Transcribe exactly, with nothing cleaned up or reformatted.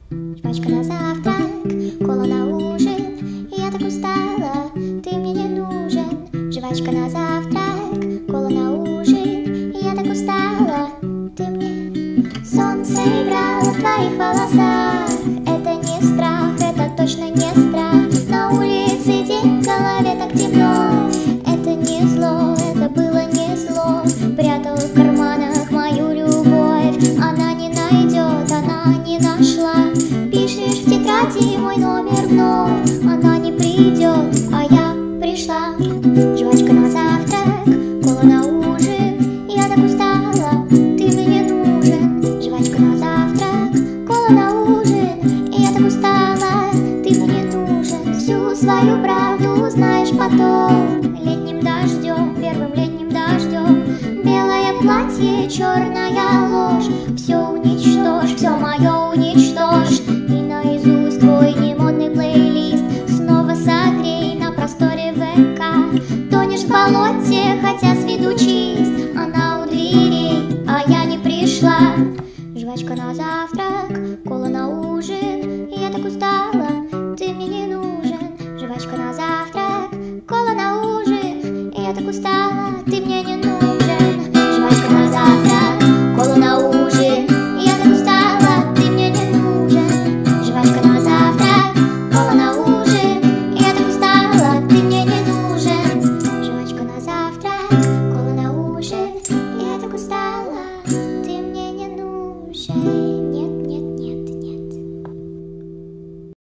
Жвачка на завтрак, кола на ужин. Я так устала, ты мне не нужен. Жвачка на завтрак, кола на ужин. Я так устала, ты мне. Солнце играло в твоих волосах. Это не страх, это точно не страх. На улице день, в голове так темно. Это не зло, это было не зло. Прятал в карманах мою любовь. Она не найдет, она не нашла. Пишешь в тетради мой номер вновь. Она не придет, а я пришла. Жвачка на завтрак, кола на ужин. Я так устала, ты мне не нужен. Жвачка на завтрак, кола на ужин. Я так устала, ты мне не нужен. Всю свою правду узнаешь потом. Летним дождем, первым летним дождем. Белое платье, черная ложь. Все уничтожь, все мое уничтожь. И наизусть твой немодный плейлист снова согрей на просторе ВК. Тонешь в болоте, хотя с виду чист. Она у дверей, а я не пришла. Жвачка на завтрак, кола на ужин. Я так устала, ты мне не нужен. Жвачка на завтрак, кола на ужин. Я так устала, ты мне не нужен.